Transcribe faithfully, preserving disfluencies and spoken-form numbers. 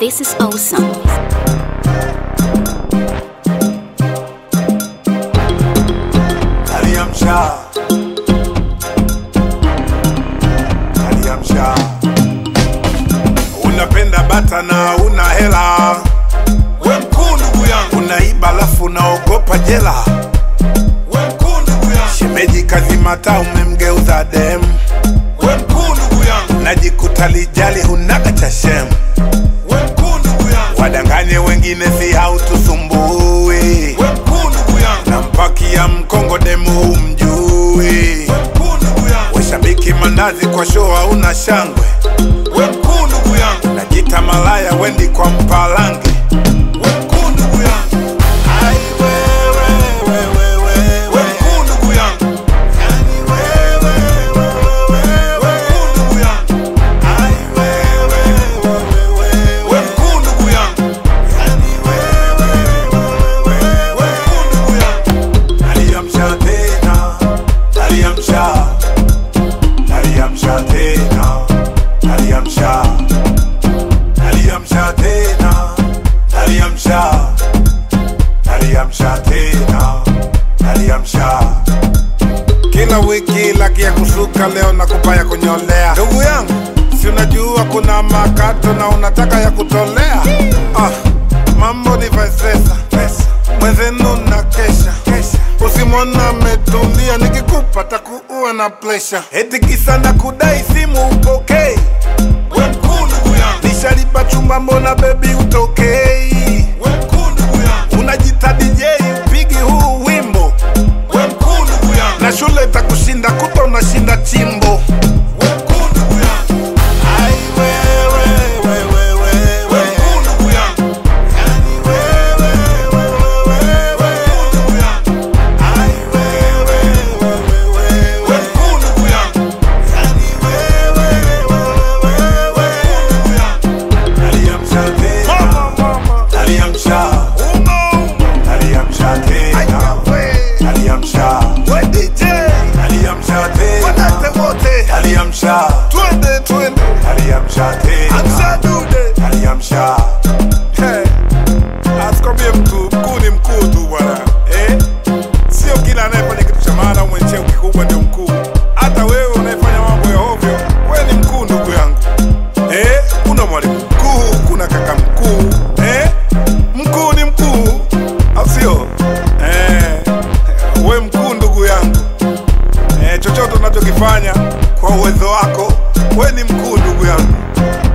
This is awesome. Aliamsha, aliamsha. Unapenda bata na una hela, we mkuu ndugu yangu. Unaiba lafu unaogopa jela, we mkuu ndugu yangu. Shemeji kazimata umemgeuza dem, we mkuu ndugu yangu. Najikuta lijali hunaga cha shem, we mkuu ndugu yangu. Wadanganye wengine si hautusumbui, we mkuu ndugu yangu. Na mpaki ya mkongo demu umjui, we mkuu ndugu yangu. Weshabiki mandazi kwa show hauna shangwe, we mkuu ndugu yangu. Najita malaya wendi kwa mpalange, we mkuu ndugu yangu. Ai wewe wewe wewe, we mkuu ndugu yangu. Yani wewe wewe wewe, we mkuu ndugu yangu. Ai wewe wewe wewe, we mkuu ndugu yangu. Yani wewe wewe wewe, we mkuu ndugu yangu. Aliamsha tena, aliamsha, aliamsha tena, aliamsha, aliamsha tena, aliamsha, aliamsha tena, aliamsha. Kila wiki laki ya kusuka, leo nakupa ya kunyolea. Ndugu yangu, si unajua kuna makato na unataka ya kutolea? Ah, mambo ni vice versa, mwenzenu na kesha. Usimwona metulia, nikikupa takuua na pressure. Eti kisa na kudai simu upokei, we mkuu ndugu yangu. Nishalipa chumba mbona baby utokei, we mkuu ndugu yangu. Unajita D J upigi huu wimbo, we mkuu ndugu yangu. Na shule itakushinda kuta unashinda chimbo, we mkuu ndugu yangu. Ai wewe wewe wewe, we mkuu ndugu yangu. Yani wewe wewe wewe, we mkuu ndugu yangu. Ai wewe wewe wewe, we mkuu ndugu yangu. Yani wewe wewe wewe, we mkuu ndugu yangu. Aliamsha tena, aliamsha, aliamsha tena, aliamsha. We D J, aliamsha tena, wadate wote, aliamsha. Twende twende, aliamsha tena, amsha dude, aliamsha. Hey, asikwambie mtu mkuu ni mkuu tu bwana, eh? Sio kila anayefanya kitu cha maana au mwencheo kikubwa ndio mkuu. Hata wewe unayefanya mambo ya ovyo, wewe ni mkuu ndugu yangu. Eh, kuna mwalimu mkuu, kuna kaka mkuu, eh? Mkuu ni mkuu, au sio? Eh, wewe mkuu ndugu yangu. Eh, chochote unachokifanya kwa uwezo wako, wewe ni mkuu ndugu yangu.